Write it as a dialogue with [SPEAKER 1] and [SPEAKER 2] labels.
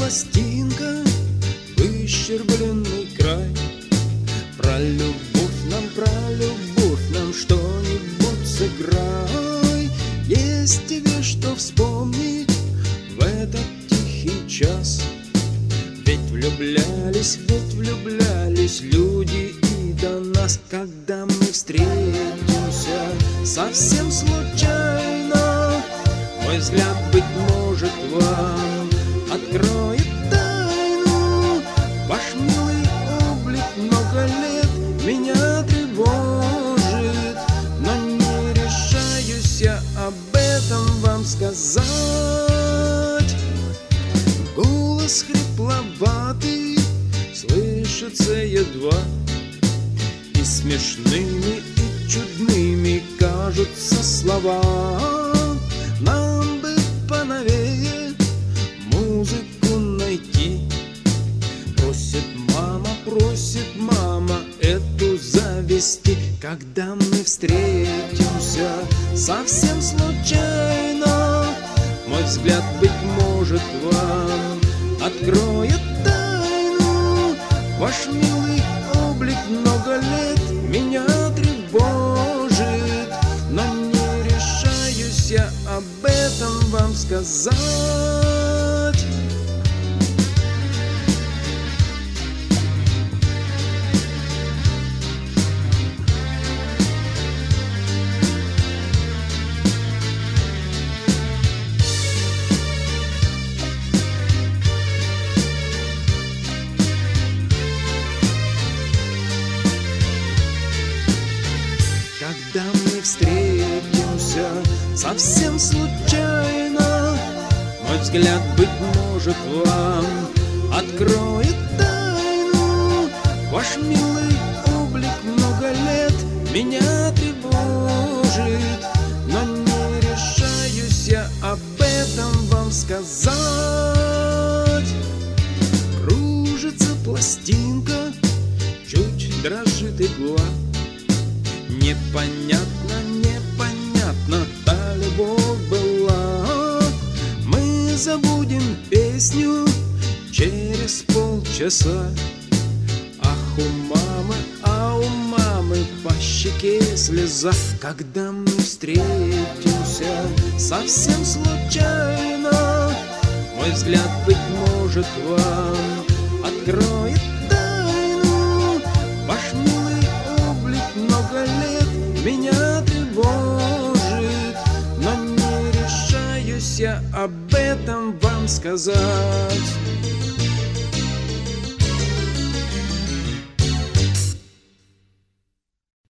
[SPEAKER 1] пластинка, выщербленный край. Про любовь нам что-нибудь сыграй. Есть тебе что вспомнить в этот тихий час. Ведь влюблялись люди и до нас. Когда мы встретимся совсем случайно, мой взгляд, быть может, вам откроет тайну. Ваш милый облик много лет меня тревожит, но не решаюсь я об этом вам сказать. Голос хрипловатый слышится едва, и смешными, и чудными кажутся слова. Нам бы поновее музыку найти. Просит мама эту завести. Когда мы встретимся совсем случайно, мой взгляд, быть может, вам откроет тайну. Ваш милый облик много лет меня тревожит, но не решаюсь я об этом вам сказать. Когда мы встретимся совсем случайно, мой взгляд, быть может, вам откроет тайну. Ваш милый облик много лет меня тревожит, но не решаюсь я об этом вам сказать. Кружится пластинка, чуть дрожит игла. Непонятно, та любовь была. Мы забудем песню через полчаса. Ах, у мамы по щеке слеза. Когда мы встретимся совсем случайно, мой взгляд, быть может, вам откроет тайну. Ваш милый облик много лет меня тревожит, но не решаюсь я об этом вам сказать.